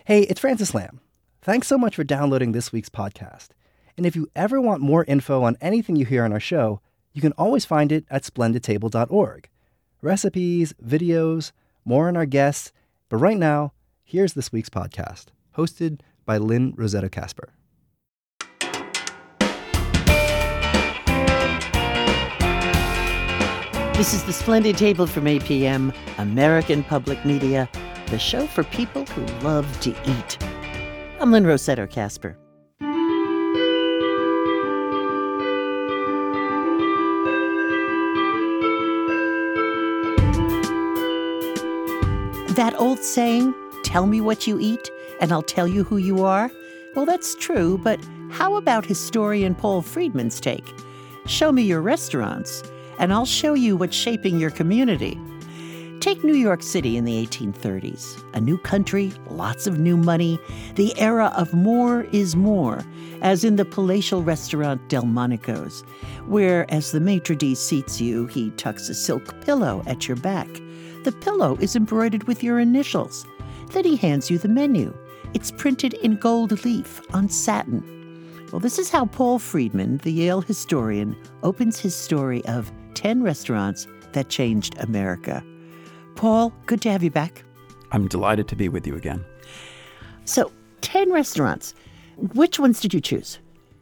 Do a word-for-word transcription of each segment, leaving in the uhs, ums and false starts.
Hey, it's Francis Lamb. Thanks so much for downloading this week's podcast. And if you ever want more info on anything you hear on our show, you can always find it at splendid table dot org. Recipes, videos, more on our guests. But right now, here's this week's podcast, hosted by Lynn Rossetto Kasper. This is The Splendid Table from A P M, American Public Media, the show for people who love to eat. I'm Lynn Rossetto Kasper. That old saying, tell me what you eat, and I'll tell you who you are? Well, that's true, but how about historian Paul Friedman's take? Show me your restaurants, and I'll show you what's shaping your community. Take New York City in the eighteen thirties. A new country, lots of new money, the era of more is more, as in the palatial restaurant Delmonico's, where as the maitre d' seats you, he tucks a silk pillow at your back. The pillow is embroidered with your initials. Then he hands you the menu. It's printed in gold leaf on satin. Well, this is how Paul Friedman, the Yale historian, opens his story of ten restaurants that changed America. Paul, good to have you back. I'm delighted to be with you again. So, ten restaurants. Which ones did you choose?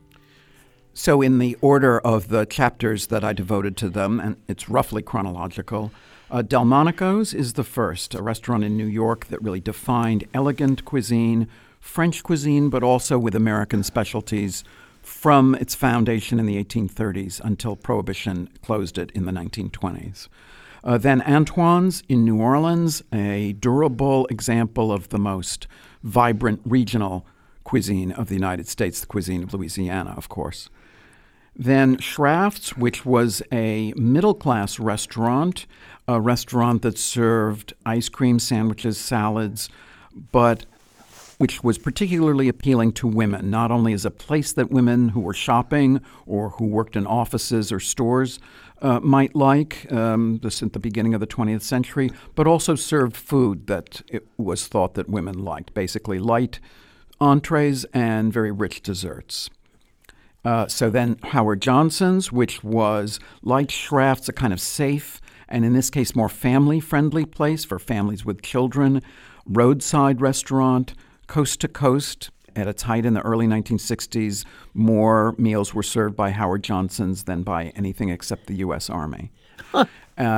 So in the order of the chapters that I devoted to them, and it's roughly chronological, uh, Delmonico's is the first, a restaurant in New York that really defined elegant cuisine, French cuisine, but also with American specialties from its foundation in the eighteen thirties until Prohibition closed it in the nineteen twenties. Uh, then Antoine's in New Orleans, a durable example of the most vibrant regional cuisine of the United States, the cuisine of Louisiana, of course. Then Schrafft's, which was a middle-class restaurant, a restaurant that served ice cream, sandwiches, salads, but which was particularly appealing to women, not only as a place that women who were shopping or who worked in offices or stores uh, might like, um, this at the beginning of the twentieth century, but also served food that it was thought that women liked, basically light entrees and very rich desserts. Uh, so then Howard Johnson's, which was like Schrafft's, a kind of safe and in this case more family-friendly place for families with children, roadside restaurant, coast to coast. At its height in the early nineteen sixties, more meals were served by Howard Johnson's than by anything except the U S Army. uh,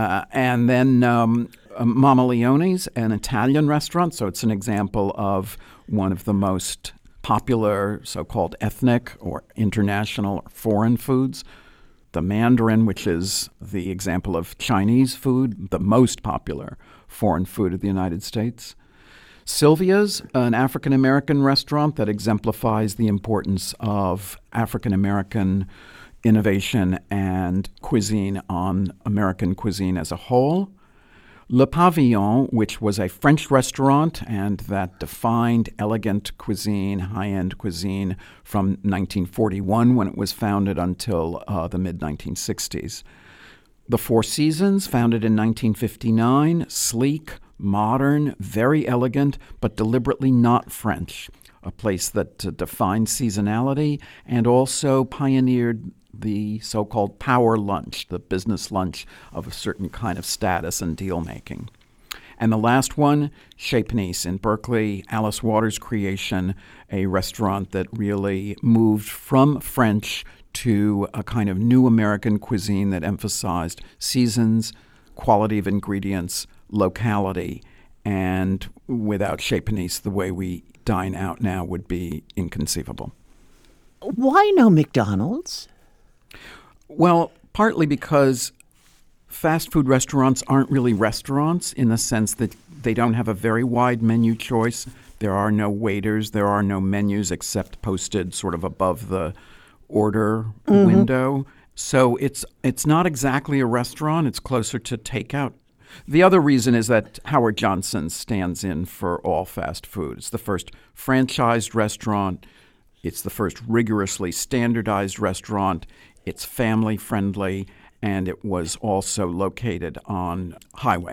and then um, Mama Leone's, an Italian restaurant, so it's an example of one of the most popular so-called ethnic or international or foreign foods. The Mandarin, which is the example of Chinese food, the most popular foreign food of the United States. Sylvia's, an African-American restaurant that exemplifies the importance of African-American innovation and cuisine on American cuisine as a whole. Le Pavillon, which was a French restaurant and that defined elegant cuisine, high-end cuisine from nineteen forty-one when it was founded until uh, the mid nineteen sixties. The Four Seasons, founded in nineteen fifty-nine, sleek, modern, very elegant, but deliberately not French, a place that uh, defined seasonality and also pioneered the so-called power lunch, the business lunch of a certain kind of status and deal-making. And the last one, Chez Panisse in Berkeley, Alice Waters' creation, a restaurant that really moved from French to a kind of new American cuisine that emphasized seasons, quality of ingredients, locality, and without Chez Panisse, the way we dine out now would be inconceivable. Why no McDonald's? Well, partly because fast food restaurants aren't really restaurants in the sense that they don't have a very wide menu choice. There are no waiters. There are no menus except posted sort of above the order mm-hmm. window. So it's it's not exactly a restaurant. It's closer to takeout. The other reason is that Howard Johnson stands in for all fast food. It's the first franchised restaurant. It's the first rigorously standardized restaurant. It's family-friendly, and it was also located on highways.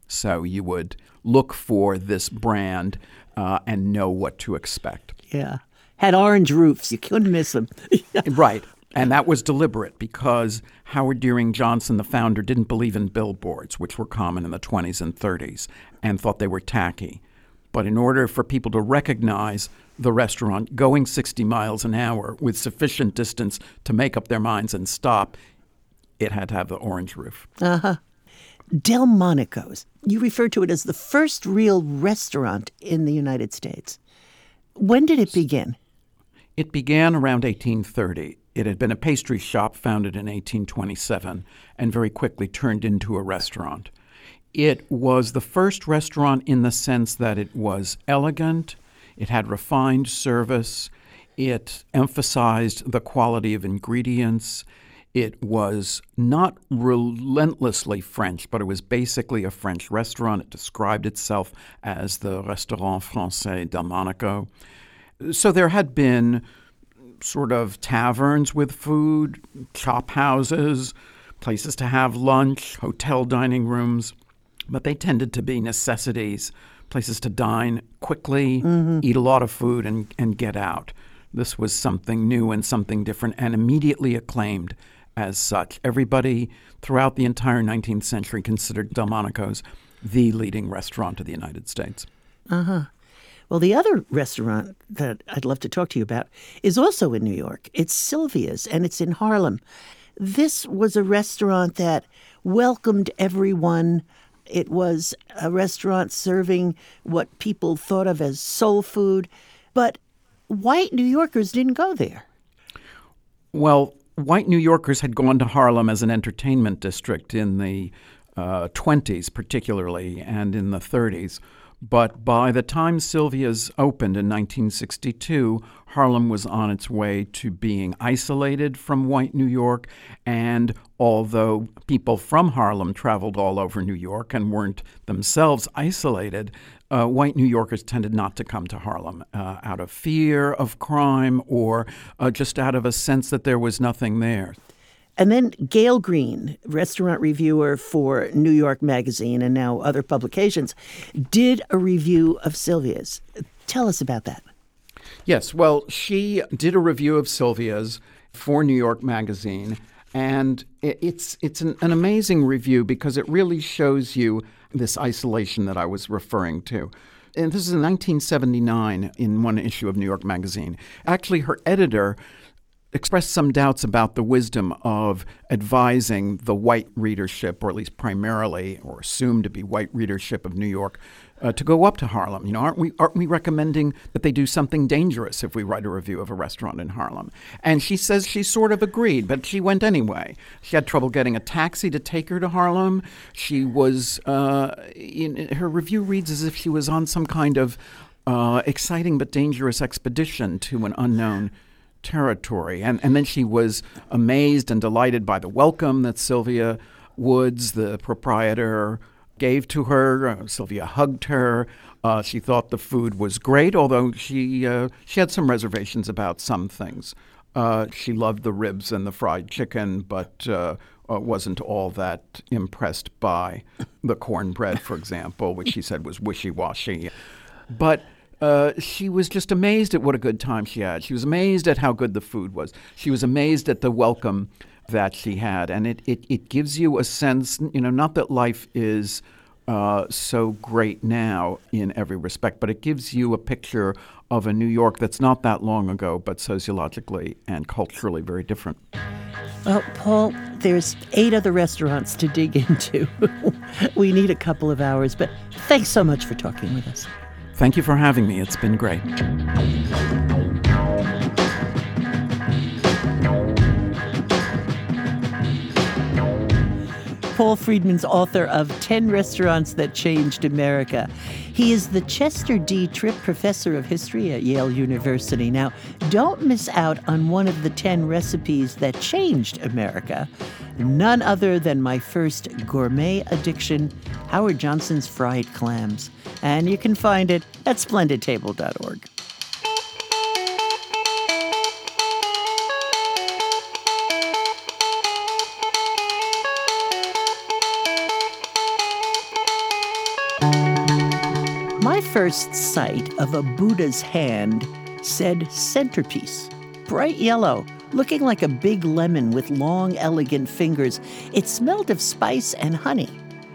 So you would look for this brand uh, and know what to expect. Yeah. Had orange roofs. You couldn't miss them. Right. And that was deliberate because Howard Deering Johnson, the founder, didn't believe in billboards, which were common in the twenties and thirties, and thought they were tacky. But in order for people to recognize the restaurant going sixty miles an hour with sufficient distance to make up their minds and stop, it had to have the orange roof. Uh-huh. Delmonico's. You refer to it as the first real restaurant in the United States. When did it begin? It began around eighteen thirty. It had been a pastry shop founded in eighteen twenty-seven and very quickly turned into a restaurant. It was the first restaurant in the sense that it was elegant, it had refined service, it emphasized the quality of ingredients. It was not relentlessly French, but it was basically a French restaurant. It described itself as the Restaurant Français Delmonico. So there had been sort of taverns with food, chop houses, places to have lunch, hotel dining rooms, but they tended to be necessities, places to dine quickly, mm-hmm. eat a lot of food, and, and get out. This was something new and something different and immediately acclaimed as such. Everybody throughout the entire nineteenth century considered Delmonico's the leading restaurant of the United States. Uh-huh. Well, the other restaurant that I'd love to talk to you about is also in New York. It's Sylvia's, and it's in Harlem. This was a restaurant that welcomed everyone. It was a restaurant serving what people thought of as soul food, but white New Yorkers didn't go there. Well, white New Yorkers had gone to Harlem as an entertainment district in the uh, twenties particularly, and in the thirties. But by the time Sylvia's opened in nineteen sixty-two, Harlem was on its way to being isolated from white New York. And although people from Harlem traveled all over New York and weren't themselves isolated, uh, white New Yorkers tended not to come to Harlem uh, out of fear of crime or uh, just out of a sense that there was nothing there. And then Gail Green, restaurant reviewer for New York Magazine and now other publications, did a review of Sylvia's. Tell us about that. Yes, well, she did a review of Sylvia's for New York Magazine, and it's it's an, an amazing review because it really shows you this isolation that I was referring to. And this is in nineteen seventy-nine in one issue of New York Magazine. Actually, her editor expressed some doubts about the wisdom of advising the white readership, or at least primarily, or assumed to be white readership of New York, uh, to go up to Harlem. You know, aren't we aren't we recommending that they do something dangerous if we write a review of a restaurant in Harlem? And she says she sort of agreed, but she went anyway. She had trouble getting a taxi to take her to Harlem. She was, uh, in, her review reads as if she was on some kind of uh, exciting but dangerous expedition to an unknown territory. And and then she was amazed and delighted by the welcome that Sylvia Woods, the proprietor, gave to her. Uh, Sylvia hugged her. Uh, she thought the food was great, although she uh, she had some reservations about some things. Uh, she loved the ribs and the fried chicken, but uh, uh, wasn't all that impressed by the cornbread, for example, which she said was wishy-washy. But Uh, she was just amazed at what a good time she had. She was amazed at how good the food was. She was amazed at the welcome that she had. And it, it, it gives you a sense, you know, not that life is uh, so great now in every respect, but it gives you a picture of a New York that's not that long ago, but sociologically and culturally very different. Well, Paul, there's eight other restaurants to dig into. We need a couple of hours, but thanks so much for talking with us. Thank you for having me. It's been great. Paul Friedman's author of ten Restaurants That Changed America. He is the Chester D. Tripp Professor of History at Yale University. Now, don't miss out on one of the ten recipes that changed America. None other than my first gourmet addiction, Howard Johnson's fried clams. And you can find it at splendid table dot org. first sight of a Buddha's hand said centerpiece. Bright yellow, looking like a big lemon with long, elegant fingers. It smelled of spice and honey.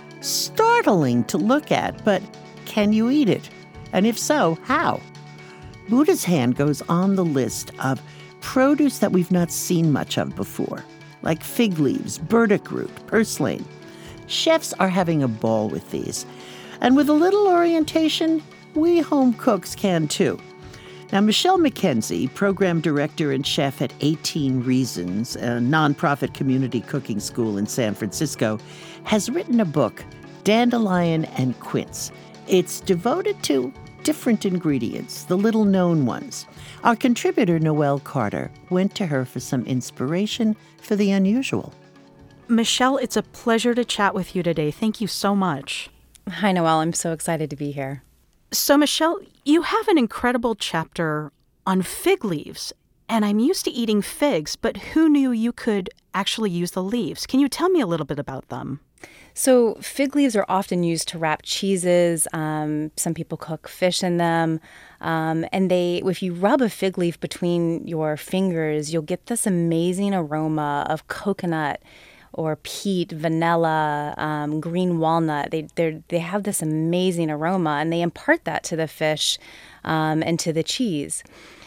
Startling to look at, but can you eat it? And if so, how? Buddha's hand goes on the list of produce that we've not seen much of before, like fig leaves, burdock root, purslane. Chefs are having a ball with these. And with a little orientation, we home cooks can too. Now, Michelle McKenzie, program director and chef at eighteen Reasons, a nonprofit community cooking school in San Francisco, has written a book, Dandelion and Quince. It's devoted to different ingredients, the little-known ones. Our contributor, Noelle Carter, went to her for some inspiration for the unusual. Michelle, it's a pleasure to chat with you today. Thank you so much. Hi, Noelle. I'm so excited to be here. So, Michelle, you have an incredible chapter on fig leaves, and I'm used to eating figs, but who knew you could actually use the leaves? Can you tell me a little bit about them? So fig leaves are often used to wrap cheeses. Um, some people cook fish in them. Um, and they, if you rub a fig leaf between your fingers, you'll get this amazing aroma of coconut or peat, vanilla, um, green walnut. They they they have this amazing aroma, and they impart that to the fish um, and to the cheese.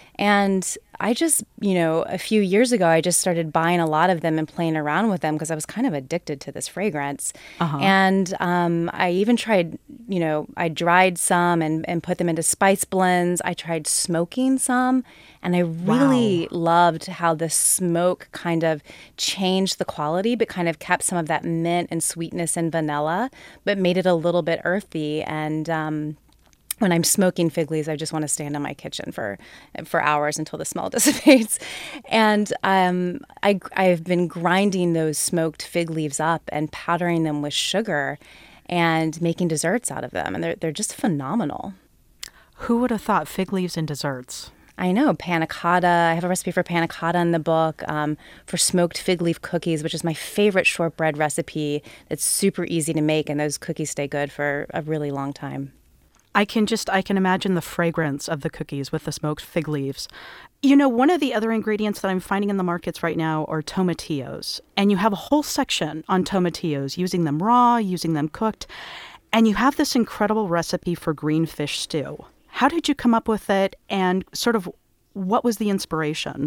And I just, you know, a few years ago, I just started buying a lot of them and playing around with them because I was kind of addicted to this fragrance. Uh-huh. And um, I even tried, you know, I dried some and, and put them into spice blends. I tried smoking some, and I really wow. loved how the smoke kind of changed the quality, but kind of kept some of that mint and sweetness and vanilla, but made it a little bit earthy. And um when I'm smoking fig leaves, I just want to stand in my kitchen for for hours until the smell dissipates. And um, I, I've been grinding those smoked fig leaves up and powdering them with sugar and making desserts out of them. And they're, they're just phenomenal. Who would have thought fig leaves in desserts? I know, panna cotta. I have a recipe for panna cotta in the book, um, for smoked fig leaf cookies, which is my favorite shortbread recipe. It's super easy to make, and those cookies stay good for a really long time. I can just, I can imagine the fragrance of the cookies with the smoked fig leaves. You know, one of the other ingredients that I'm finding in the markets right now are tomatillos. And you have a whole section on tomatillos, using them raw, using them cooked. And you have this incredible recipe for green fish stew. How did you come up with it, and sort of what was the inspiration?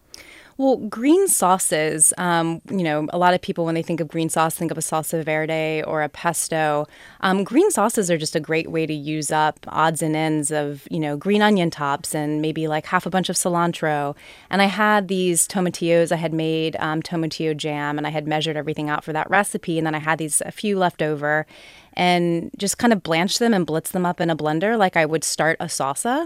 Well, green sauces, um, you know, a lot of people, when they think of green sauce, think of a salsa verde or a pesto. Um, green sauces are just a great way to use up odds and ends of, you know, green onion tops and maybe like half a bunch of cilantro. And I had these tomatillos. I had made um, tomatillo jam, and I had measured everything out for that recipe. And then I had these, a few left over, and just kind of blanched them and blitzed them up in a blender like I would start a salsa.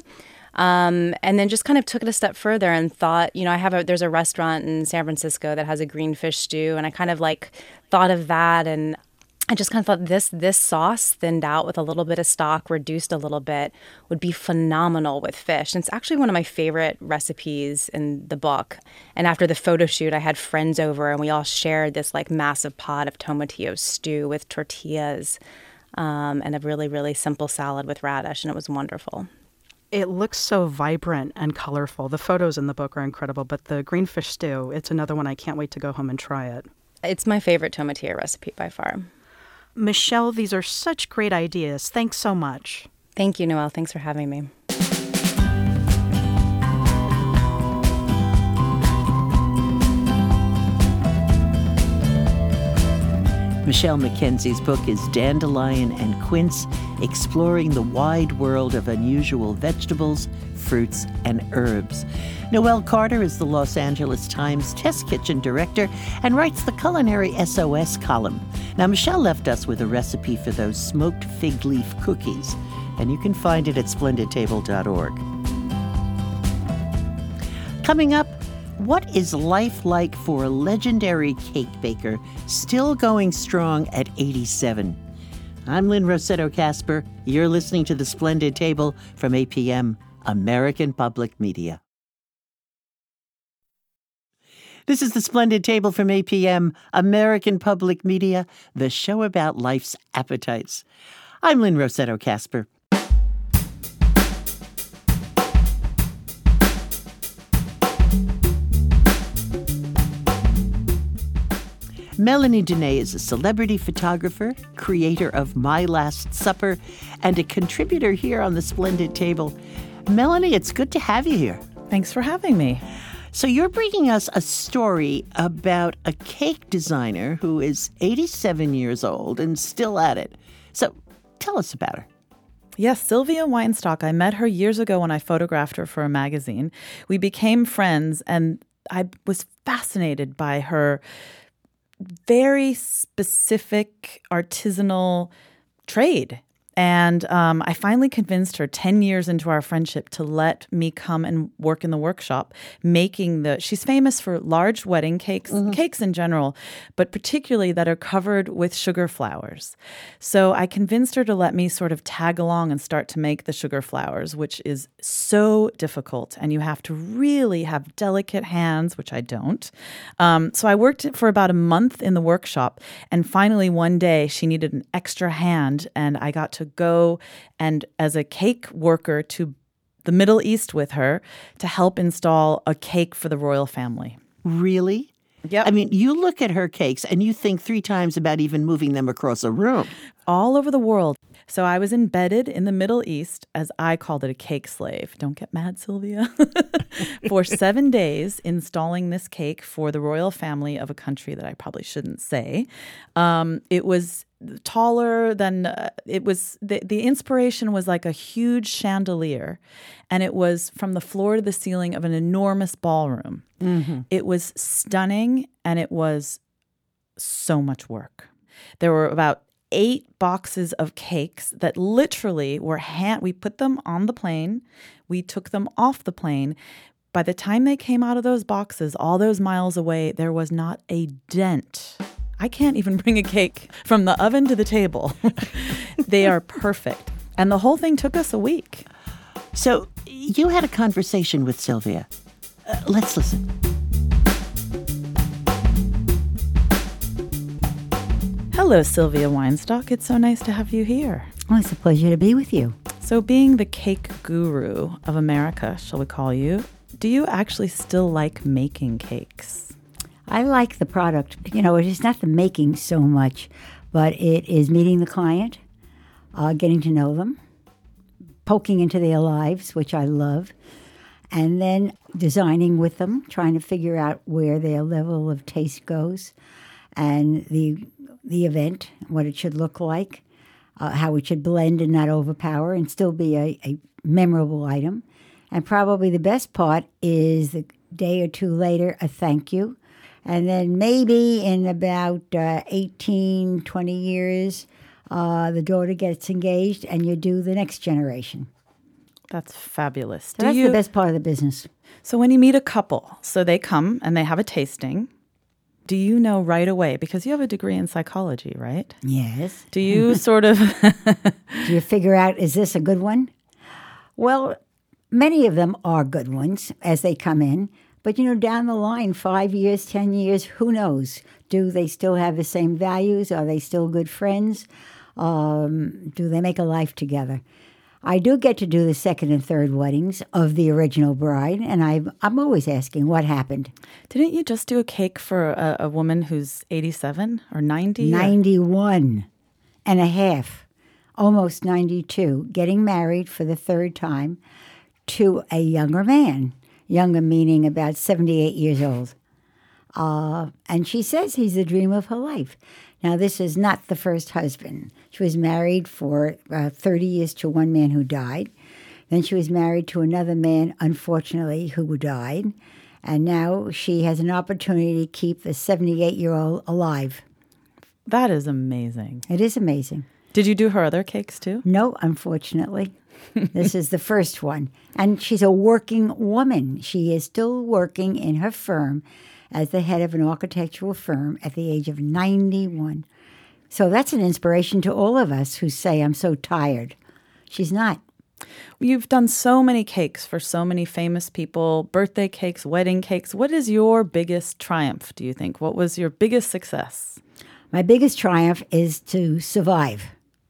Um, and then just kind of took it a step further and thought, you know, I have a, there's a restaurant in San Francisco that has a green fish stew. And I kind of like thought of that. And I just kind of thought this, this sauce thinned out with a little bit of stock, reduced a little bit, would be phenomenal with fish. And it's actually one of my favorite recipes in the book. And after the photo shoot, I had friends over, and we all shared this like massive pot of tomatillo stew with tortillas, um, and a really, really simple salad with radish. And it was wonderful. It looks so vibrant and colorful. The photos in the book are incredible, but the green fish stew, it's another one I can't wait to go home and try it. It's my favorite tomatillo recipe by far. Michelle, these are such great ideas. Thanks so much. Thank you, Noelle. Thanks for having me. Michelle McKenzie's book is Dandelion and Quince, exploring the wide world of unusual vegetables, fruits, and herbs. Noelle Carter is the Los Angeles Times Test Kitchen director and writes the Culinary S O S column. Now, Michelle left us with a recipe for those smoked fig leaf cookies, and you can find it at splendid table dot org. Coming up, what is life like for a legendary cake baker still going strong at eighty-seven? I'm Lynn Rossetto Kasper. You're listening to The Splendid Table from A P M, American Public Media. This is The Splendid Table from A P M, American Public Media, the show about life's appetites. I'm Lynn Rossetto Kasper. Melanie Dene is a celebrity photographer, creator of My Last Supper, and a contributor here on the Splendid Table. Melanie, it's good to have you here. Thanks for having me. So you're bringing us a story about a cake designer who is eighty-seven years old and still at it. So tell us about her. Yes, Sylvia Weinstock. I met her years ago when I photographed her for a magazine. We became friends, and I was fascinated by her very specific artisanal trade. And um, I finally convinced her ten years into our friendship to let me come and work in the workshop making the, she's famous for large wedding cakes, mm-hmm. cakes in general, but particularly that are covered with sugar flowers. So I convinced her to let me sort of tag along and start to make the sugar flowers, which is so difficult. And you have to really have delicate hands, which I don't. Um, so I worked for about a month in the workshop. And finally, one day, she needed an extra hand, and I got to go and as a cake worker to the Middle East with her to help install a cake for the royal family. Really? Yep. I mean, you look at her cakes and you think three times about even moving them across a room. All over the world. So I was embedded in the Middle East, as I called it, a cake slave. Don't get mad, Sylvia. For seven days installing this cake for the royal family of a country that I probably shouldn't say. Um, it was taller than, uh, it was, the, the inspiration was like a huge chandelier. And it was from the floor to the ceiling of an enormous ballroom. Mm-hmm. It was stunning, and it was so much work. There were about eight boxes of cakes that literally were hand. We put them on the plane. We took them off the plane. By the time they came out of those boxes, all those miles away, there was not a dent. I can't even bring a cake from the oven to the table. They are perfect. And the whole thing took us a week. So you had a conversation with Sylvia. Uh, let's listen. Hello, Sylvia Weinstock. It's so nice to have you here. Oh, it's a pleasure to be with you. So being the cake guru of America, shall we call you, do you actually still like making cakes? I like the product. You know, it is not the making so much, but it is meeting the client, uh, getting to know them, poking into their lives, which I love, and then designing with them, trying to figure out where their level of taste goes, and the the event, what it should look like, uh, how it should blend and not overpower and still be a, a memorable item. And probably the best part is the day or two later, a thank you. And then maybe in about uh, eighteen, twenty years, uh, the daughter gets engaged and you do the next generation. That's fabulous. So do that's you, the best part of the business. So when you meet a couple, so they come and they have a tasting, do you know right away, because you have a degree in psychology, right? Yes. Do you sort of... Do you figure out, is this a good one? Well, many of them are good ones as they come in. But, you know, down the line, five years, ten years, who knows? Do they still have the same values? Are they still good friends? Um, do they make a life together? I do get to do the second and third weddings of the original bride, and I've, I'm always asking what happened. Didn't you just do a cake for a, a woman who's eighty-seven or ninety? ninety-one and a half, almost ninety-two, getting married for the third time to a younger man, younger meaning about seventy-eight years old. Uh, and she says he's the dream of her life. Now, this is not the first husband. She was married for uh, thirty years to one man who died. Then she was married to another man, unfortunately, who died. And now she has an opportunity to keep the seventy-eight-year-old alive. That is amazing. It is amazing. Did you do her other cakes, too? No, unfortunately. This is the first one. And she's a working woman. She is still working in her firm as the head of an architectural firm at the age of ninety-one. So that's an inspiration to all of us who say, I'm so tired. She's not. You've done so many cakes for so many famous people, birthday cakes, wedding cakes. What is your biggest triumph, do you think? What was your biggest success? My biggest triumph is to survive,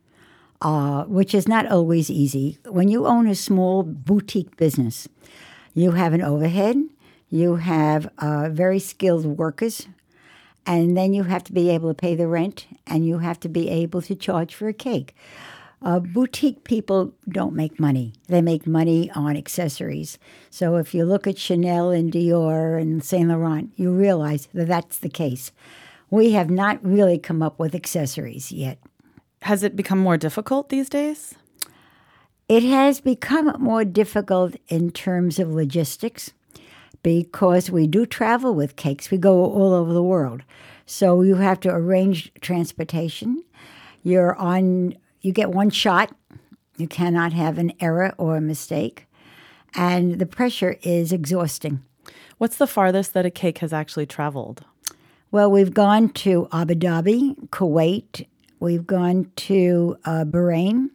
uh, which is not always easy. When you own a small boutique business, you have an overhead, you have uh, very skilled workers, and then you have to be able to pay the rent, and you have to be able to charge for a cake. Uh, boutique people don't make money. They make money on accessories. So if you look at Chanel and Dior and Saint Laurent, you realize that that's the case. We have not really come up with accessories yet. Has it become more difficult these days? It has become more difficult in terms of logistics because we do travel with cakes. We go all over the world. So you have to arrange transportation. You're on, you get one shot. You cannot have an error or a mistake. And the pressure is exhausting. What's the farthest that a cake has actually traveled? Well, we've gone to Abu Dhabi, Kuwait. We've gone to uh, Bahrain.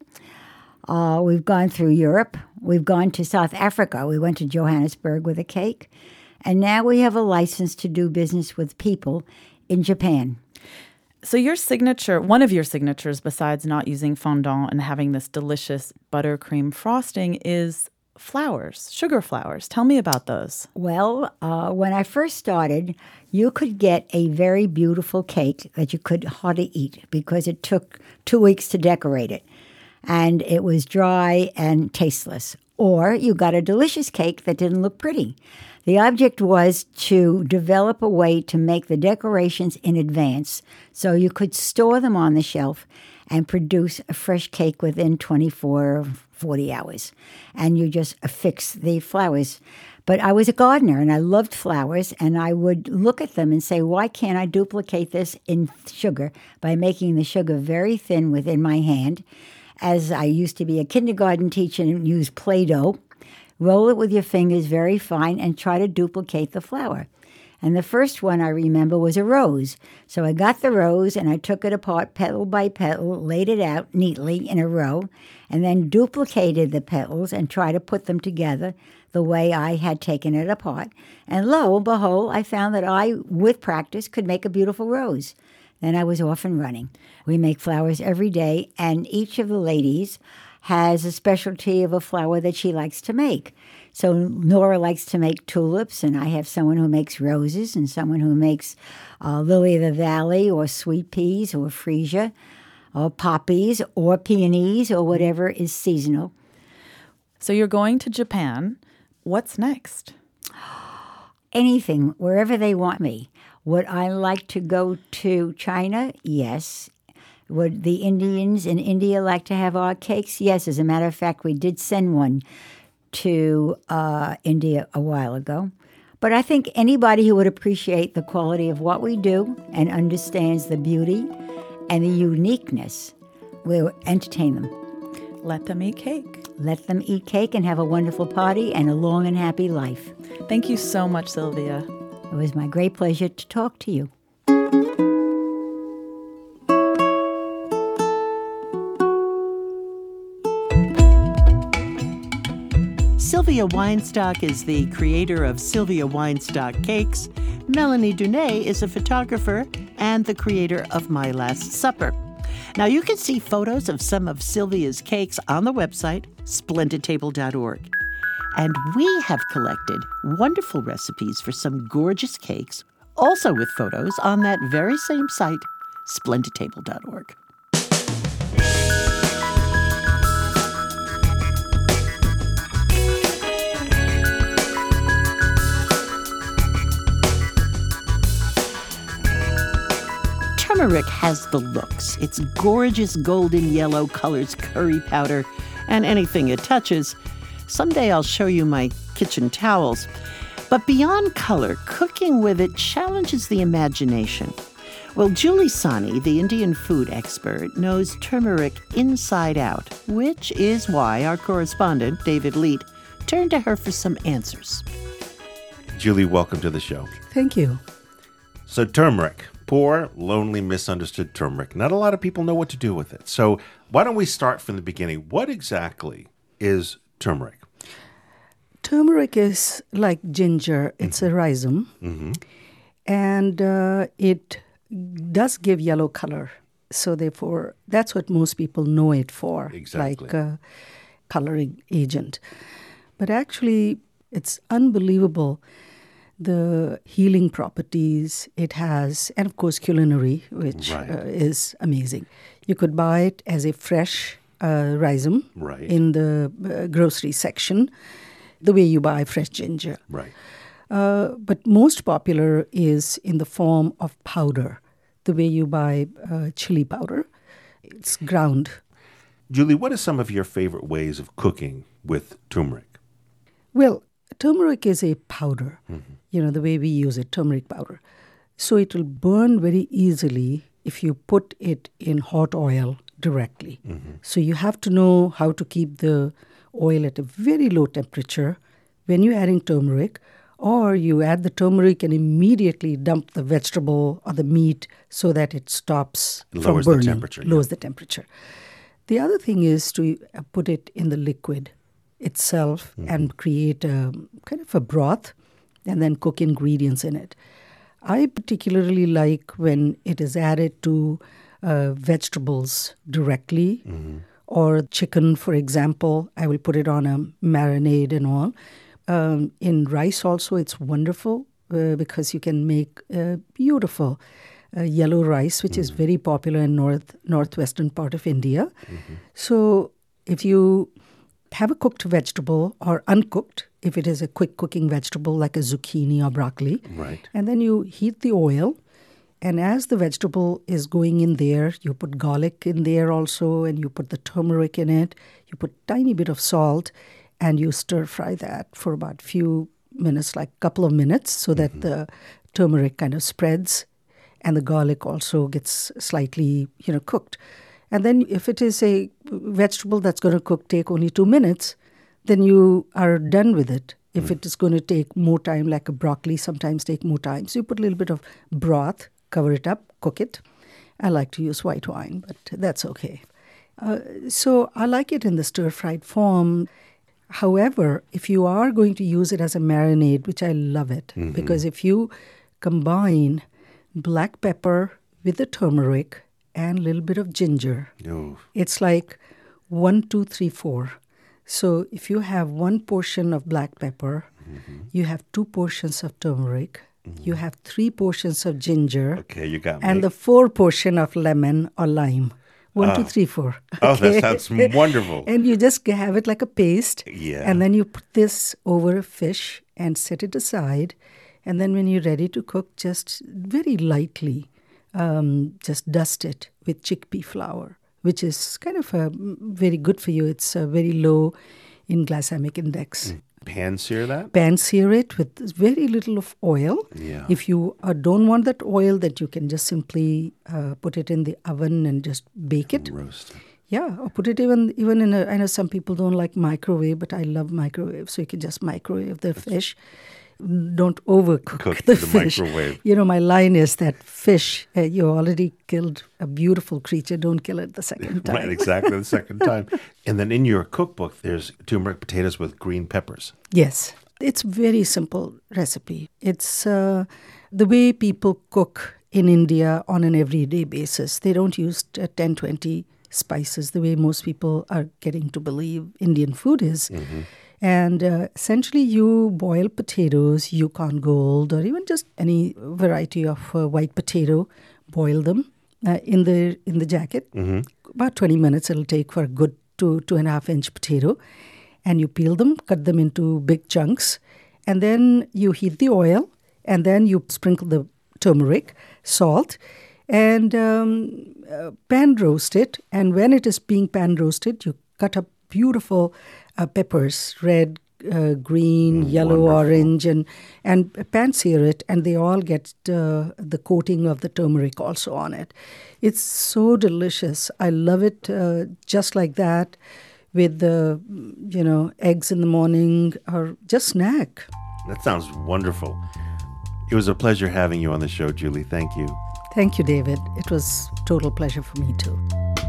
Uh, we've gone through Europe. We've gone to South Africa. We went to Johannesburg with a cake. And now we have a license to do business with people in Japan. So your signature, one of your signatures, besides not using fondant and having this delicious buttercream frosting, is flowers, sugar flowers. Tell me about those. Well, uh, when I first started, you could get a very beautiful cake that you could hardly eat because it took two weeks to decorate it. And it was dry and tasteless. Or you got a delicious cake that didn't look pretty. The object was to develop a way to make the decorations in advance so you could store them on the shelf and produce a fresh cake within twenty-four, forty hours. And you just affix the flowers. But I was a gardener and I loved flowers, and I would look at them and say, why can't I duplicate this in sugar by making the sugar very thin within my hand? As I used to be a kindergarten teacher and use Play-Doh, roll it with your fingers very fine and try to duplicate the flower. And the first one I remember was a rose. So I got the rose and I took it apart petal by petal, laid it out neatly in a row, and then duplicated the petals and tried to put them together the way I had taken it apart. And lo and behold, I found that I, with practice, could make a beautiful rose. Then I was off and running. We make flowers every day, and each of the ladies has a specialty of a flower that she likes to make. So Nora likes to make tulips, and I have someone who makes roses and someone who makes uh, lily of the valley or sweet peas or freesia or poppies or peonies or whatever is seasonal. So you're going to Japan. What's next? Anything, wherever they want me. Would I like to go to China? Yes. Would the Indians in India like to have our cakes? Yes. As a matter of fact, we did send one to uh, India a while ago. But I think anybody who would appreciate the quality of what we do and understands the beauty and the uniqueness will entertain them. Let them eat cake. Let them eat cake and have a wonderful party and a long and happy life. Thank you so much, Sylvia. It was my great pleasure to talk to you. Sylvia Weinstock is the creator of Sylvia Weinstock Cakes. Melanie Dunay is a photographer and the creator of My Last Supper. Now, you can see photos of some of Sylvia's cakes on the website, splendid table dot org. And we have collected wonderful recipes for some gorgeous cakes, also with photos on that very same site, splendid table dot org. Turmeric has the looks. Its gorgeous golden yellow colors curry powder and anything it touches. Someday I'll show you my kitchen towels. But beyond color, cooking with it challenges the imagination. Well, Julie Sani, the Indian food expert, knows turmeric inside out, which is why our correspondent, David Leet, turned to her for some answers. Julie, welcome to the show. Thank you. So turmeric, poor, lonely, misunderstood turmeric. Not a lot of people know what to do with it. So why don't we start from the beginning? What exactly is turmeric? Turmeric is like ginger. It's mm-hmm. a rhizome. Mm-hmm. And uh, it does give yellow color. So therefore, that's what most people know it for. Exactly. Like a coloring agent. But actually, it's unbelievable the healing properties it has, and of course culinary, which Right. uh, is amazing. You could buy it as a fresh uh, rhizome Right. in the uh, grocery section, the way you buy fresh ginger. Right. Uh, but most popular is in the form of powder, the way you buy uh, chili powder. It's ground. Julie, what are some of your favorite ways of cooking with turmeric? Well, turmeric is a powder, you know, the way we use it, turmeric powder. So it will burn very easily if you put it in hot oil directly. So you have to know how to keep the oil at a very low temperature when you're adding turmeric, or you add the turmeric and immediately dump the vegetable or the meat so that it stops It from lowers the burning, temperature, yeah. lowers the temperature. The other thing is to uh, put it in the liquid itself and create a kind of a broth and then cook ingredients in it. I particularly like when it is added to uh, vegetables directly or chicken, for example. I will put it on a marinade and all. Um, in rice also, it's wonderful uh, because you can make uh, beautiful uh, yellow rice, which is very popular in north northwestern part of India. So if you have a cooked vegetable or uncooked, if it is a quick cooking vegetable like a zucchini or broccoli, Right. and then you heat the oil, and as the vegetable is going in there, you put garlic in there also, and you put the turmeric in it, you put tiny bit of salt, and you stir fry that for about few minutes, like a couple of minutes, so that the turmeric kind of spreads, and the garlic also gets slightly, you know, cooked. And then if it is a vegetable that's going to cook, take only two minutes, then you are done with it. If it is going to take more time, like a broccoli sometimes take more time. So you put a little bit of broth, cover it up, cook it. I like to use white wine, but that's okay. Uh, so I like it in the stir-fried form. However, if you are going to use it as a marinade, which I love it, because if you combine black pepper with the turmeric and a little bit of ginger, Oh, it's like one, two, three, four. So if you have one portion of black pepper, you have two portions of turmeric, you have three portions of ginger, okay, you got me. and the four portion of lemon or lime. One, two, three, four. Oh, that Okay? sounds wonderful. And you just have it like a paste. Yeah. And then you put this over a fish and set it aside. And then when you're ready to cook, just very lightly, um, just dust it with chickpea flour, which is kind of a, very good for you. It's uh, very low in glycemic index. Pan sear that? Pan sear it with very little of oil. Yeah. If you uh, don't want that oil, that you can just simply uh, put it in the oven and just bake it. Roast. Yeah, or put it even even in a. I know some people don't like microwave, but I love microwave. So you can just microwave the fish. Don't overcook Cook the, the fish. microwave. You know, my line is that fish, uh, you already killed a beautiful creature. Don't kill it the second time. Right, exactly, the second time. And then in your cookbook, there's turmeric potatoes with green peppers. Yes, it's very simple recipe. It's uh, the way people cook in India on an everyday basis. They don't use uh, ten, twenty spices the way most people are getting to believe Indian food is. And uh, essentially you boil potatoes, Yukon Gold, or even just any variety of uh, white potato, boil them uh, in the in the jacket. About twenty minutes it'll take for a good two, two and a half inch potato. And you peel them, cut them into big chunks, and then you heat the oil, and then you sprinkle the turmeric, salt, and um, uh, pan roast it. And when it is being pan roasted, you cut up beautiful uh, peppers, red, uh, green, yellow, wonderful. orange, and and pan sear it, and they all get uh, the coating of the turmeric also on it. It's so delicious. I love it uh, just like that, with the, you know, eggs in the morning or just snack. That sounds wonderful. It was a pleasure having you on the show, Julie. Thank you. Thank you, David. It was total pleasure for me too.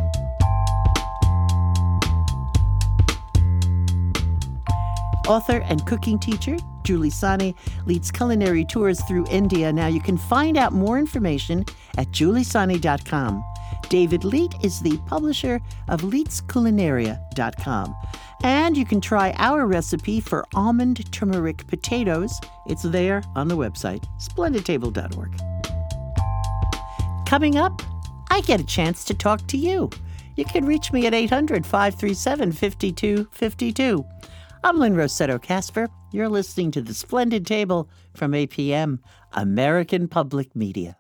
Author and cooking teacher Julie Sawhney leads culinary tours through India. Now you can find out more information at julie sawhney dot com. David Leet is the publisher of leets culinaria dot com. And you can try our recipe for almond turmeric potatoes. It's there on the website, splendid table dot org. Coming up, I get a chance to talk to you. You can reach me at eight hundred, five three seven, five two five two. I'm Lynn Rossetto Kasper. You're listening to The Splendid Table from A P M, American Public Media.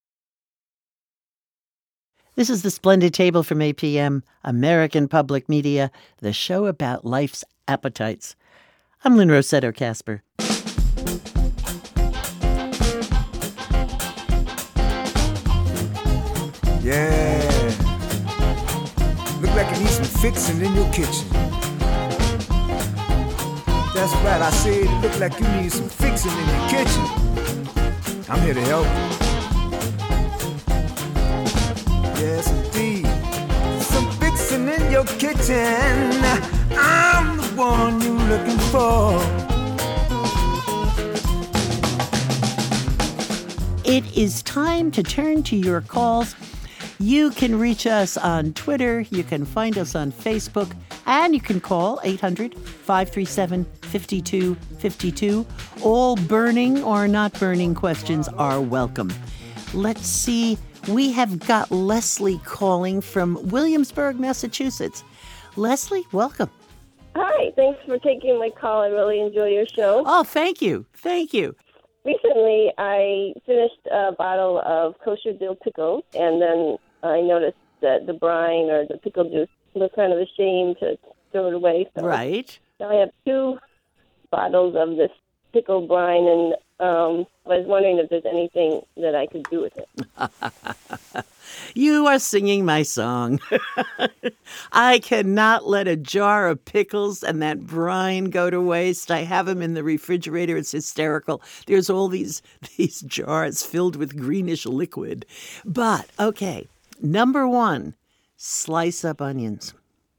This is The Splendid Table from A P M, American Public Media, the show about life's appetites. I'm Lynn Rossetto Kasper. Yeah. Look like you need some fixing in your kitchen. That's right, I said it look like you need some fixing in your kitchen. I'm here to help you. Yes, indeed. Some fixing in your kitchen. I'm the one you're looking for. It is time to turn to your calls. You can reach us on Twitter, you can find us on Facebook, and you can call eight hundred, five three seven, five two five two. All burning or not burning questions are welcome. Let's see, we have got Leslie calling from Williamsburg, Massachusetts. Leslie, welcome. Hi, thanks for taking my call. I really enjoy your show. Oh, thank you. Thank you. Recently, I finished a bottle of kosher dill pickles, and then I noticed that the brine or the pickle juice was kind of a shame to throw it away. So Right. Now I have two bottles of this pickle brine, and um, I was wondering if there's anything that I could do with it. You are singing my song. I cannot let a jar of pickles and that brine go to waste. I have them in the refrigerator. It's hysterical. There's all these these jars filled with greenish liquid. But, okay, number one, slice up onions.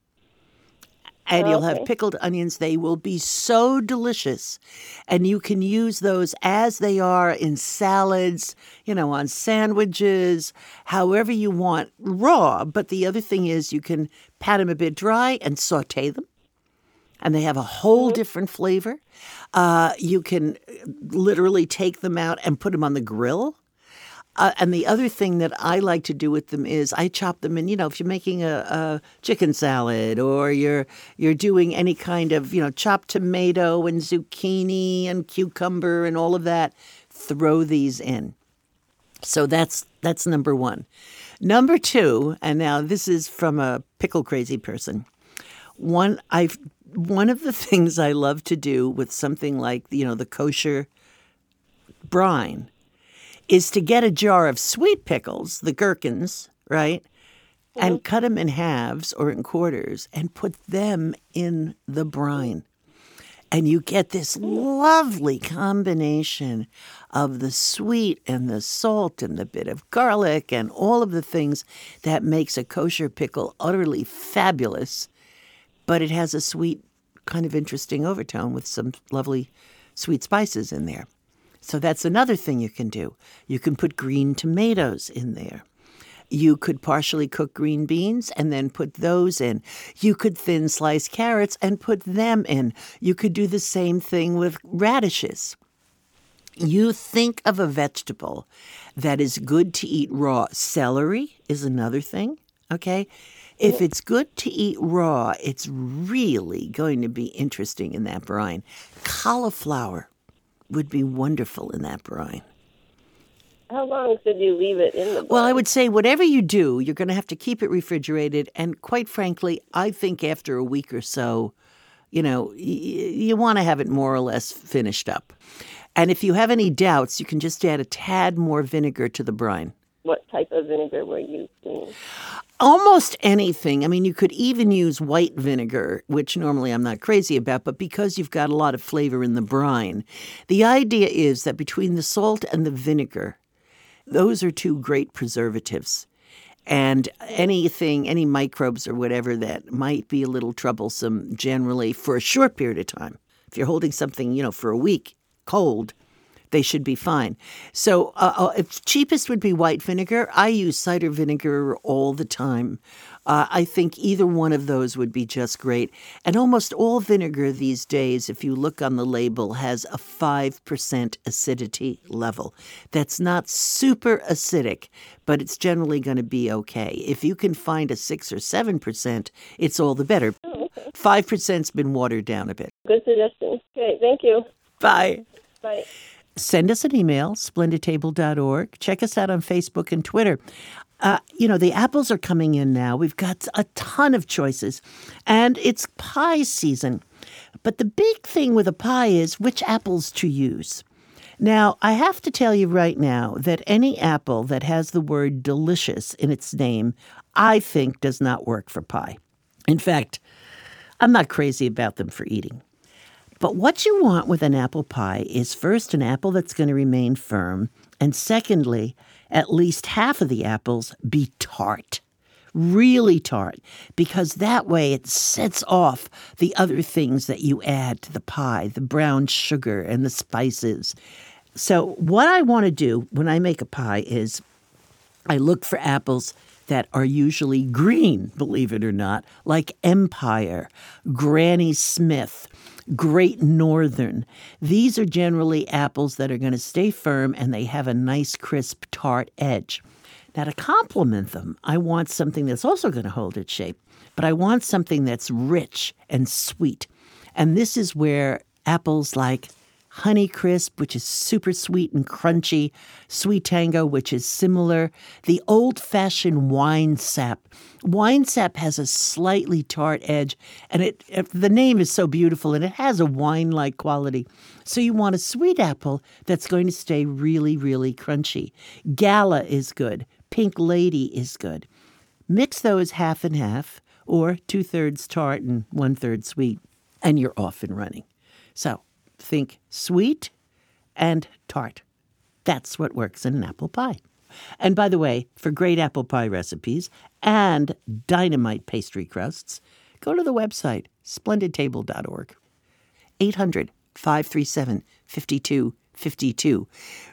And you'll have Okay. pickled onions. They will be so delicious. And you can use those as they are in salads, you know, on sandwiches, however you want, raw. But the other thing is you can pat them a bit dry and saute them. And they have a whole different flavor. Uh, you can literally take them out and put them on the grill. Uh, and the other thing that I like to do with them is I chop them in, you know, if you're making a, a chicken salad or you're you're doing any kind of, you know, chopped tomato and zucchini and cucumber and all of that, throw these in. So that's that's number one. Number two, and now this is from a pickle crazy person. One I've one of the things I love to do with something like, you know, the kosher brine is to get a jar of sweet pickles, the gherkins, right, and mm-hmm. cut them in halves or in quarters and put them in the brine. And you get this lovely combination of the sweet and the salt and the bit of garlic and all of the things that makes a kosher pickle utterly fabulous. But it has a sweet, kind of interesting overtone with some lovely sweet spices in there. So that's another thing you can do. You can put green tomatoes in there. You could partially cook green beans and then put those in. You could thin slice carrots and put them in. You could do the same thing with radishes. You think of a vegetable that is good to eat raw. Celery is another thing, okay? If it's good to eat raw, it's really going to be interesting in that brine. Cauliflower would be wonderful in that brine. How long should you leave it in the brine? Well, I would say whatever you do, you're going to have to keep it refrigerated. And quite frankly, I think after a week or so, you know, y- you want to have it more or less finished up. And if you have any doubts, you can just add a tad more vinegar to the brine. What type of vinegar were you using? Almost anything. I mean, you could even use white vinegar, which normally I'm not crazy about, but because you've got a lot of flavor in the brine, the idea is that between the salt and the vinegar, those are two great preservatives. And anything, any microbes or whatever that might be a little troublesome generally for a short period of time. If you're holding something, you know, for a week, cold, they should be fine. So uh, uh, if cheapest would be white vinegar, I use cider vinegar all the time. Uh, I think either one of those would be just great. And almost all vinegar these days, if you look on the label, has a five percent acidity level. That's not super acidic, but it's generally going to be okay. If you can find a six or seven percent, it's all the better. Oh, okay. five percent's been watered down a bit. Good suggestion. Okay, thank you. Bye. Bye. Send us an email, splendid table dot org. Check us out on Facebook and Twitter. Uh, you know, the apples are coming in now. We've got a ton of choices, and it's pie season. But the big thing with a pie is which apples to use. Now, I have to tell you right now that any apple that has the word delicious in its name, I think does not work for pie. In fact, I'm not crazy about them for eating. But what you want with an apple pie is first an apple that's going to remain firm, and secondly, at least half of the apples be tart, really tart, because that way it sets off the other things that you add to the pie, the brown sugar and the spices. So what I want to do when I make a pie is I look for apples that are usually green, believe it or not, like Empire, Granny Smith, Great Northern. These are generally apples that are going to stay firm and they have a nice crisp tart edge. Now to complement them, I want something that's also going to hold its shape, but I want something that's rich and sweet. And this is where apples like Honeycrisp, which is super sweet and crunchy, Sweet Tango, which is similar, the old-fashioned wine sap. Wine sap has a slightly tart edge, and it, it the name is so beautiful, and it has a wine-like quality. So you want a sweet apple that's going to stay really, really crunchy. Gala is good. Pink Lady is good. Mix those half and half, or two-thirds tart and one-third sweet, and you're off and running. So think sweet and tart. That's what works in an apple pie. And by the way, for great apple pie recipes and dynamite pastry crusts, go to the website, splendid table dot org. eight hundred, five three seven, five two five two.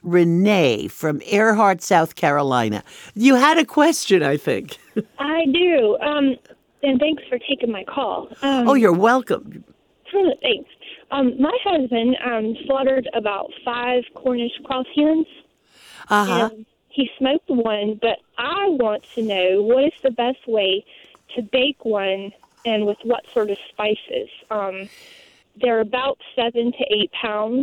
Renee from Earhart, South Carolina. You had a question, I think. I do. Um, and thanks for taking my call. Um, oh, you're welcome. Thanks. Um, my husband um, slaughtered about five Cornish cross hens. Uh-huh. And he smoked one, but I want to know what is the best way to bake one and with what sort of spices. Um, they're about seven to eight pounds.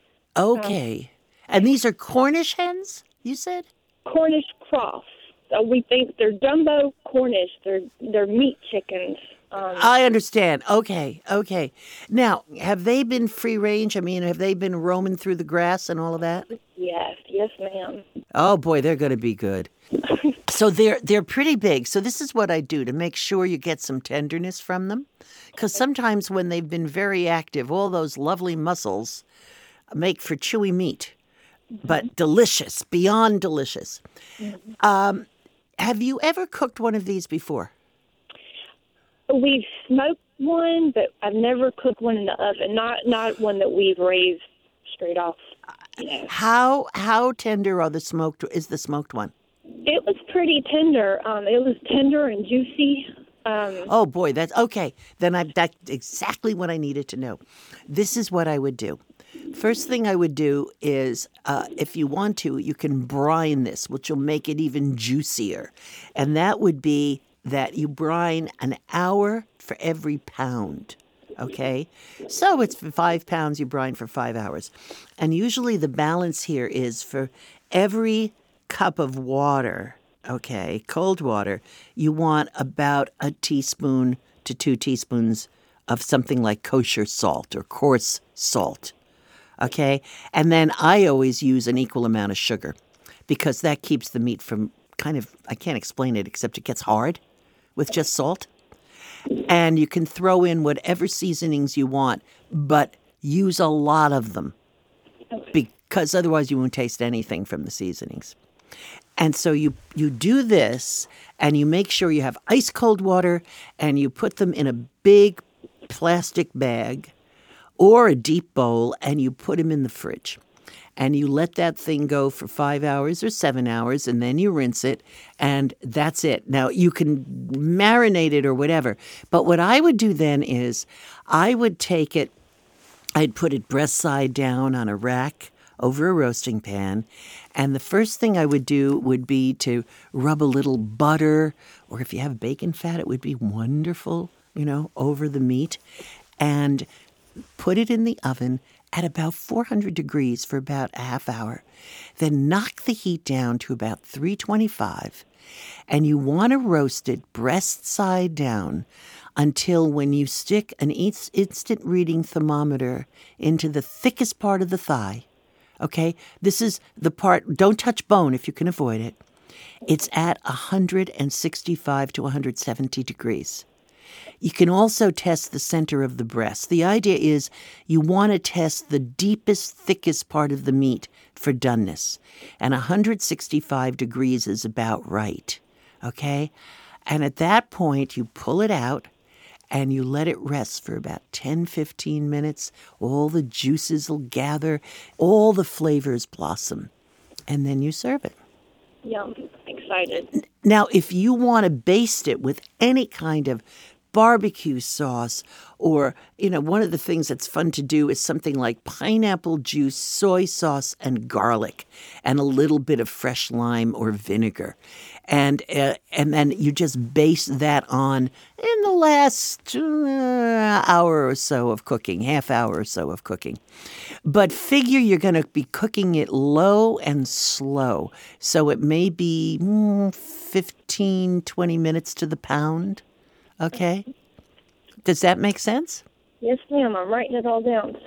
Okay. Um, and these are Cornish hens, you said? Cornish cross. Uh, we think they're Dumbo Cornish. They're, they're meat chickens. Um, I understand. Okay, okay. Now, have they been free range? I mean, have they been roaming through the grass and all of that? Yes, yes, ma'am. Oh boy, they're going to be good. So they're they're pretty big. So this is what I do to make sure you get some tenderness from them, because sometimes when they've been very active, all those lovely muscles make for chewy meat, but delicious, beyond delicious. Mm-hmm. Um, have you ever cooked one of these before? We've smoked one, but I've never cooked one in the oven. Not not one that we've raised straight off. You know. How how tender are the smoked? Is the smoked one? It was pretty tender. Um, it was tender and juicy. Um, oh boy, that's okay. Then I that's exactly what I needed to know. This is what I would do. First thing I would do is, uh, if you want to, you can brine this, which will make it even juicier, and that would be that you brine an hour for every pound, okay? So it's for five pounds, you brine for five hours. And usually the balance here is for every cup of water, okay, cold water, you want about a teaspoon to two teaspoons of something like kosher salt or coarse salt, okay? And then I always use an equal amount of sugar because that keeps the meat from kind of, I can't explain it except it gets hard with just salt. And you can throw in whatever seasonings you want, but use a lot of them because otherwise you won't taste anything from the seasonings. And so you, you do this and you make sure you have ice cold water and you put them in a big plastic bag or a deep bowl and you put them in the fridge. and you let that thing go for five hours or seven hours, and then you rinse it, and that's it. Now, you can marinate it or whatever, but what I would do then is I would take it, I'd put it breast side down on a rack over a roasting pan, and the first thing I would do would be to rub a little butter, or if you have bacon fat, it would be wonderful, you know, over the meat, and put it in the oven at about four hundred degrees for about a half hour. Then knock the heat down to about three twenty-five, and you want to roast it breast side down until when you stick an instant reading thermometer into the thickest part of the thigh, okay? This is the part, don't touch bone if you can avoid it. It's at one sixty-five to one seventy degrees. You can also test the center of the breast. The idea is you want to test the deepest, thickest part of the meat for doneness. And one sixty-five degrees is about right, okay? And at that point, you pull it out and you let it rest for about ten, fifteen minutes. All the juices will gather, all the flavors blossom, and then you serve it. Yum, excited. Now, if you want to baste it with any kind of barbecue sauce, or, you know, one of the things that's fun to do is something like pineapple juice, soy sauce, and garlic, and a little bit of fresh lime or vinegar. And uh, and then you just baste that on in the last uh, hour or so of cooking, half hour or so of cooking. But figure you're going to be cooking it low and slow. So it may be mm, fifteen, twenty minutes to the pound. Okay? Does that make sense? Yes, ma'am. I'm writing it all down.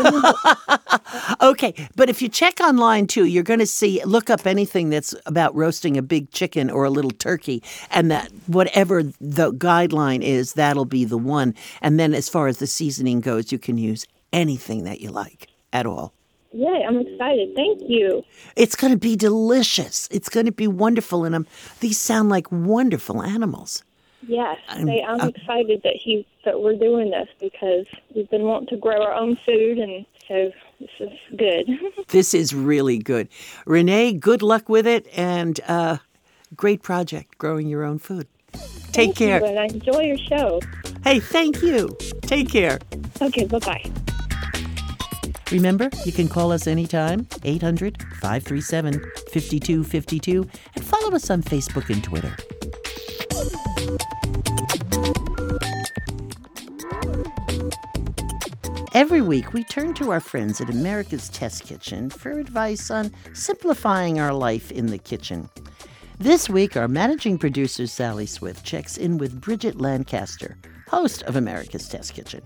Okay, but if you check online, too, you're going to see, look up anything that's about roasting a big chicken or a little turkey, and that whatever the guideline is, that'll be the one. And then as far as the seasoning goes, you can use anything that you like at all. Yeah, I'm excited. Thank you. It's going to be delicious. It's going to be wonderful, and I'm, these sound like wonderful animals. Yes, I'm, they, I'm uh, excited that he that we're doing this because we've been wanting to grow our own food, and so this is good. This is really good. Renee, good luck with it, and uh, great project, growing your own food. Take Thank care. You, and I enjoy your show. Hey, thank you. Take care. Okay, bye-bye. Remember, you can call us anytime, eight hundred, five three seven, five two five two, and follow us on Facebook and Twitter. Every week, we turn to our friends at America's Test Kitchen for advice on simplifying our life in the kitchen. This week, our managing producer, Sally Swift, checks in with Bridget Lancaster, host of America's Test Kitchen.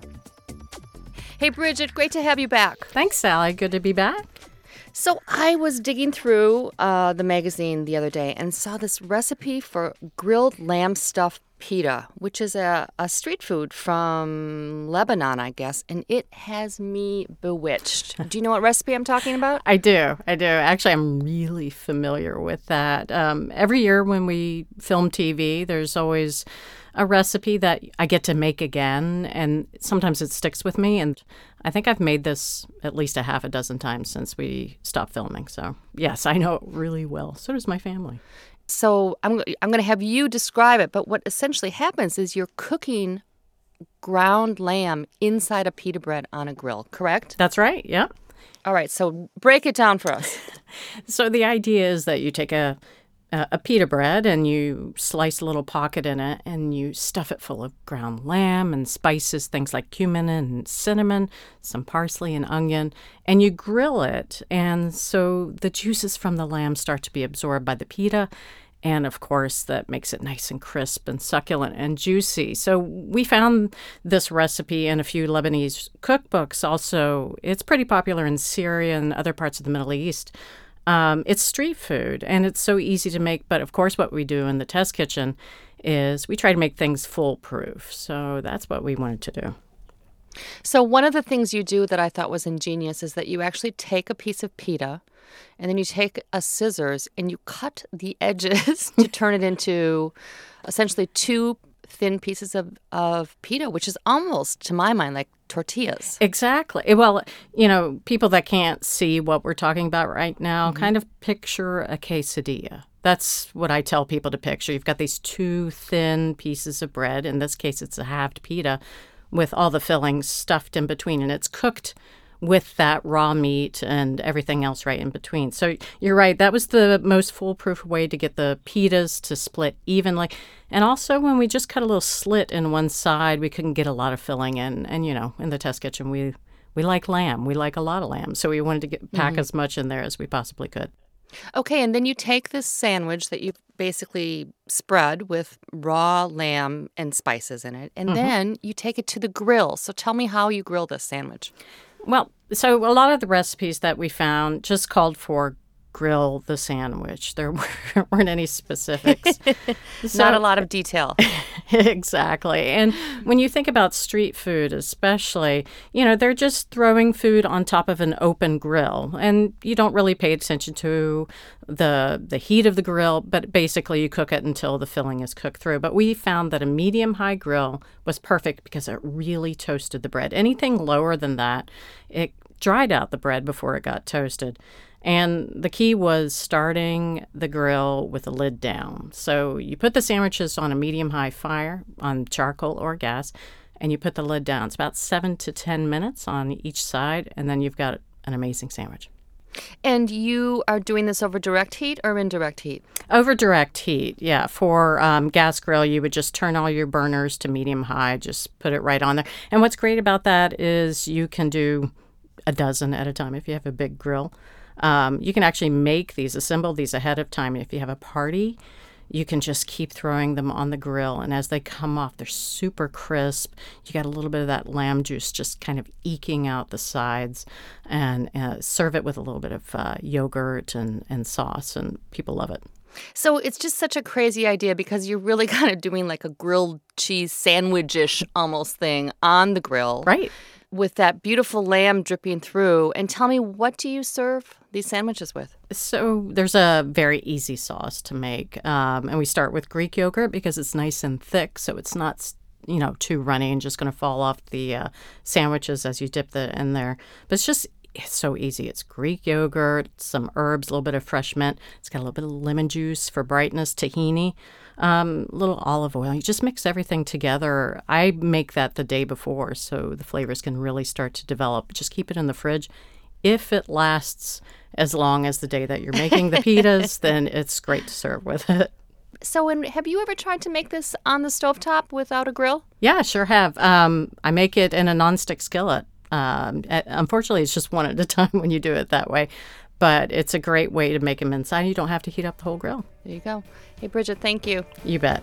Hey, Bridget, great to have you back. Thanks, Sally. Good to be back. So I was digging through uh, the magazine the other day and saw this recipe for grilled lamb stuffed pita, which is a, a street food from Lebanon, I guess, and it has me bewitched. Do you know what recipe I'm talking about? I do. I do. Actually, I'm really familiar with that. Um, every year when we film T V, there's always a recipe that I get to make again, and sometimes it sticks with me. And I think I've made this at least a half a dozen times since we stopped filming. So, yes, I know it really well. So does my family. So I'm I'm going to have you describe it, but what essentially happens is you're cooking ground lamb inside a pita bread on a grill, correct? That's right, yeah. All right, so break it down for us. So the idea is that you take a a pita bread and you slice a little pocket in it and you stuff it full of ground lamb and spices, things like cumin and cinnamon, some parsley and onion, and you grill it. And so the juices from the lamb start to be absorbed by the pita. And, of course, that makes it nice and crisp and succulent and juicy. So we found this recipe in a few Lebanese cookbooks also. It's pretty popular in Syria and other parts of the Middle East. Um, it's street food, and it's so easy to make. But, of course, what we do in the test kitchen is we try to make things foolproof. So that's what we wanted to do. So one of the things you do that I thought was ingenious is that you actually take a piece of pita, and then you take a scissors and you cut the edges to turn it into essentially two thin pieces of, of pita, which is almost, to my mind, like tortillas. Exactly. Well, you know, people that can't see what we're talking about right now, mm-hmm. kind of picture a quesadilla. That's what I tell people to picture. You've got these two thin pieces of bread. In this case, it's a halved pita with all the fillings stuffed in between, and it's cooked with that raw meat and everything else right in between. So you're right. That was the most foolproof way to get the pitas to split evenly. And also when we just cut a little slit in one side, we couldn't get a lot of filling in. And, you know, in the test kitchen, we, we like lamb. We like a lot of lamb. So we wanted to get, pack mm-hmm. as much in there as we possibly could. Okay, and then you take this sandwich that you've basically spread with raw lamb and spices in it, and mm-hmm. then you take it to the grill. So tell me how you grill this sandwich. Well, so a lot of the recipes that we found just called for grill the sandwich. There weren't any specifics. So, not a lot of detail. Exactly. And when you think about street food especially, you know, they're just throwing food on top of an open grill. And you don't really pay attention to the the heat of the grill, but basically you cook it until the filling is cooked through. But we found that a medium-high grill was perfect because it really toasted the bread. Anything lower than that, it dried out the bread before it got toasted. And the key was starting the grill with the lid down. So you put the sandwiches on a medium-high fire on charcoal or gas, and you put the lid down. It's about seven to ten minutes on each side, and then you've got an amazing sandwich. And you are doing this over direct heat or indirect heat? Over direct heat, yeah. For um, gas grill, you would just turn all your burners to medium-high, just put it right on there. And what's great about that is you can do a dozen at a time if you have a big grill. Um, you can actually make these, assemble these ahead of time. If you have a party, you can just keep throwing them on the grill. And as they come off, they're super crisp. You got a little bit of that lamb juice just kind of eking out the sides. And uh, serve it with a little bit of uh, yogurt and, and sauce, and people love it. So it's just such a crazy idea because you're really kind of doing like a grilled cheese sandwich-ish almost thing on the grill. Right. With that beautiful lamb dripping through. And tell me, what do you serve these sandwiches with? So there's a very easy sauce to make. Um, and we start with Greek yogurt because it's nice and thick, so it's not, you know, too runny and just going to fall off the uh, sandwiches as you dip it in there. But it's just it's so easy. It's Greek yogurt, some herbs, a little bit of fresh mint. It's got a little bit of lemon juice for brightness, tahini. Um, a little olive oil. You just mix everything together. I make that the day before so the flavors can really start to develop. Just keep it in the fridge. If it lasts as long as the day that you're making the pitas, then it's great to serve with it. So and have you ever tried to make this on the stovetop without a grill? Yeah, sure have. Um, I make it in a nonstick skillet. Um, unfortunately, it's just one at a time when you do it that way. But it's a great way to make them inside. You don't have to heat up the whole grill. There you go. Hey, Bridget, thank you. You bet.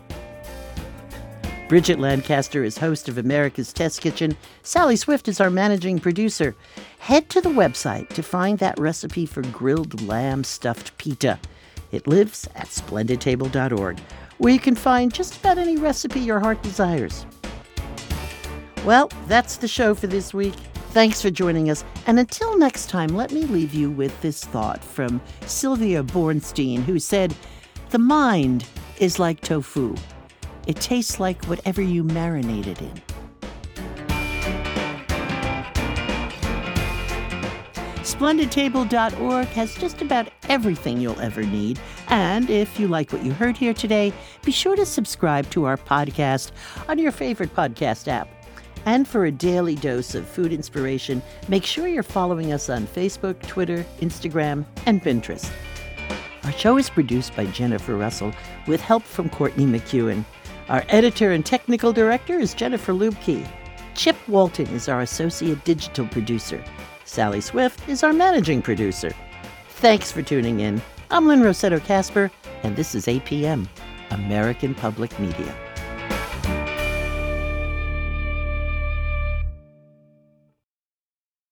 Bridget Lancaster is host of America's Test Kitchen. Sally Swift is our managing producer. Head to the website to find that recipe for grilled lamb stuffed pita. It lives at splendid table dot org, where you can find just about any recipe your heart desires. Well, that's the show for this week. Thanks for joining us. And until next time, let me leave you with this thought from Sylvia Bornstein, who said, "The mind is like tofu. It tastes like whatever you marinate it in." splendid table dot org has just about everything you'll ever need. And if you like what you heard here today, be sure to subscribe to our podcast on your favorite podcast app. And for a daily dose of food inspiration, make sure you're following us on Facebook, Twitter, Instagram, and Pinterest. Our show is produced by Jennifer Russell with help from Courtney McEwen. Our editor and technical director is Jennifer Lubke. Chip Walton is our associate digital producer. Sally Swift is our managing producer. Thanks for tuning in. I'm Lynn Rossetto Kasper, and this is A P M, American Public Media.